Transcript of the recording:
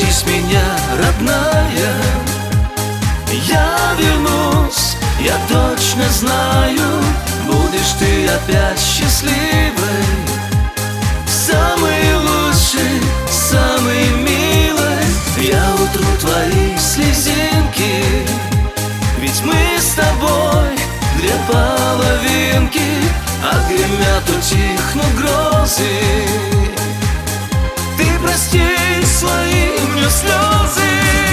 дождись меня, родная. Я вернусь, я точно знаю, будешь ты опять счастливой, самой лучшей, самой милой. Я утру твои слезинки, ведь мы с тобой две половинки. Отгремят, утихнут грозы, ты прости свои мне слезы.